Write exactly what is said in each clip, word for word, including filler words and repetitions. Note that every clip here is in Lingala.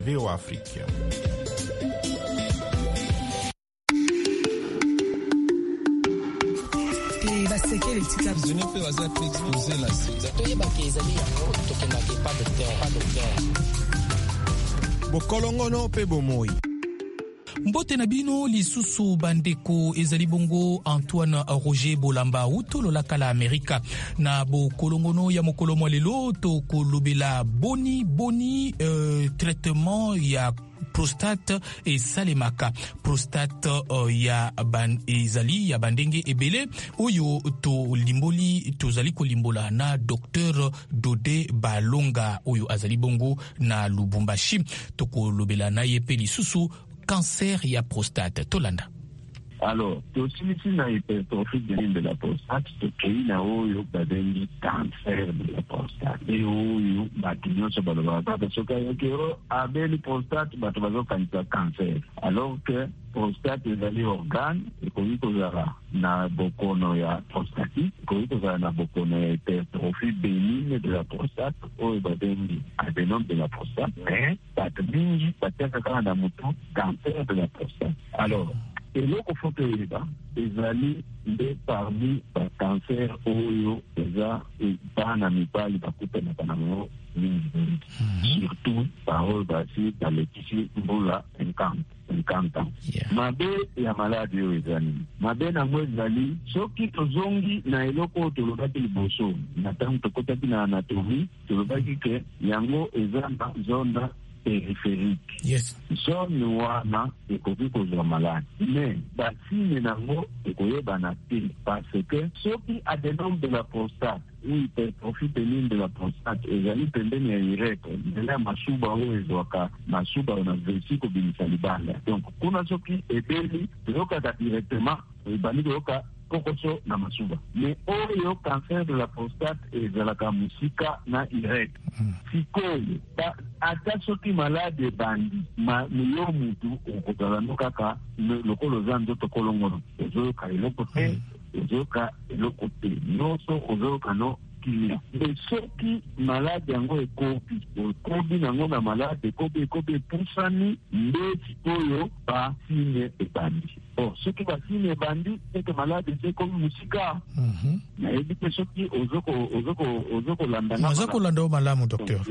V O Afrique. Bokolongono pe bomoi. Mbote na bino lisusu bandeko ezali bongo Antoine Roger Bolamba utolo la kala Amerika na bokolongono ya mokolo mwa lelo to kolobela boni boni euh, traitement ya prostate et salemaka prostate uh, ya ban ezali ya bandenge ebele oyo to limboli tozali kolimbola na docteur Dodé Balonga oyo azali bongo na Lubumbashi to kolobela na ye pe lisusu cancer ya prostate tolanda. Alors, tosilisi na hypertrophie de la prostate, tokei na oyo babengi cancer de la prostate. E oyo bato nyonso balobaka basoka yokero abeli prostate bato bazokanisa cancer. Alors que prostate ezali organe ekoki kozala na bokono ya prostatique, ekoki kozala na bokono ya hypertrophie bénigne de la prostate oyo babengi adénome de la prostate, mais bato mingi batiaka kaka na mutu cancer de la prostate. Alors, eloko foto yeba ezali nde parmi ba cancer oyo eza bana mibali bakutanaka nango mingi mingi, surtout parole basi balekisi mbula cinquante ans. Mabe ya maladi oyo ezali mabe nango ezali soki tozongi na eloko oyo tolobaki liboso na ntango tokotaki na anatomie tolobaki ke yango eza na zone périphérique. Yes. Zone wana ekoki kozwa maladi. Mais basine nango ekoyebana te parce que soki adénome de la prostate ou hypertrophie bénigne de la prostate ezali pembeni ya urètre nzela ya masuba oyo ezwaka masuba na vesi kobimisa libanda. Donc kuna soki ebeli tozokaka directement ebandi koyoka kokoso na masuba. Mais oyo cancer de la prostate ezalaka musika na urètre. Sikoyo ata soki malade ebandi yo mutu okozala no kaka lokolo za nzoto kolongono ozoyoka eloko te ozoyoka eloko te nyonso ozoyoka no kilia. Mais soki malade yango ekobi ekobi nango na malade ekobi ekobi epusani nde sikoyo basine ebandi. Oh, soki basine ebandi eke malade ekobi musika nayebi te soki ozoko landanga ozoko landa malamu docteur.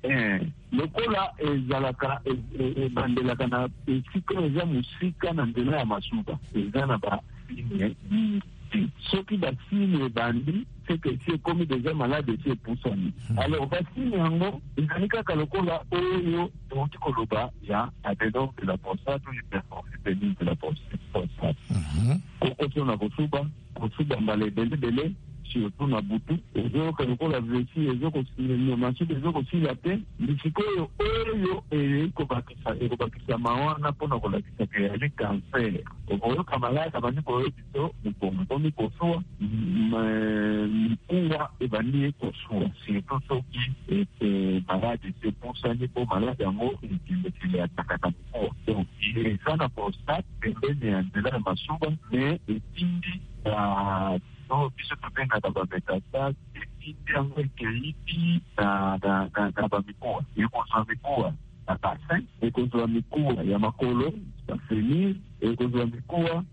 Lokola ezalaka ebandelaka na esika eza musika na nzela ya masuba eza na basine soki basine ebandi c'est que si ekomi déjà malade si epusani. Alors basine yango ezali kaka lokola oyo toki koloba ya adénome de la prostate ou hypertrophie bénigne de la prostate. Kokoso na kosuba kosuba mbala ebele bele surtout na butu ezoyoka lokola vesi ezokosinyamasuku ezokosila te lisikoyo oyo ekobakisa mawana mpona kolakisaka yali cancer okoyoka malade abandi koyoki to mokongo ekomi kosuwa mikuwa ebandi ekosuwa surtout soki malade esepusani mpo malade yango ekilekile atakaka mikuwa. Donc eza na prostate pembeni ya nzela ya masuba me etindi no biso tobengaka bametastase etindi yango ekeibi na bamikuwa ekozwa mikuwa na bassin ekozwa mikuwa ya makolo bafenir ekozwa mikuwa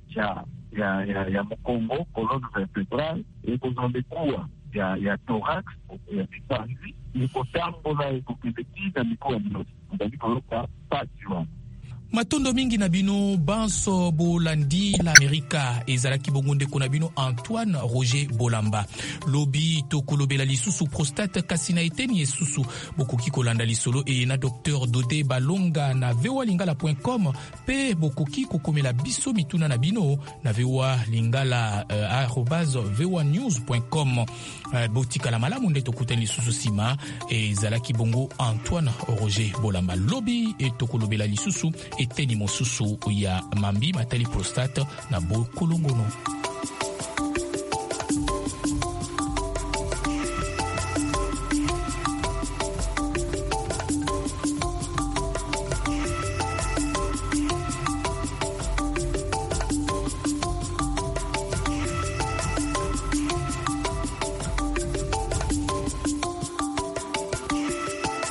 ya mokongo colonne vertébrale ekozwa mikuwa ya thorax ya mipanzi ekotambola ekokende ti na mikuwa nyonso ezali koyoka pasi wana. Matondo mingi na bino banso bolandi la Amerika ezalaki bongo ndeko na bino Antoine Roger Bolamba lobi to kolobela lisusu prostate kasi na eteni esusu bokoki kolanda lisolo e na docteur Dodé Balonga na v o a lingala point com pe bokoki kokomela biso mituna na bino na v o a lingala uh, arobase v o a news point com uh, botika la malamu nde tokutani lisusu sima ezalaki bongo Antoine Roger Bolamba lobi e to kolobela lisusu eteni mosusu ya mambi matali prostate na bokolongono.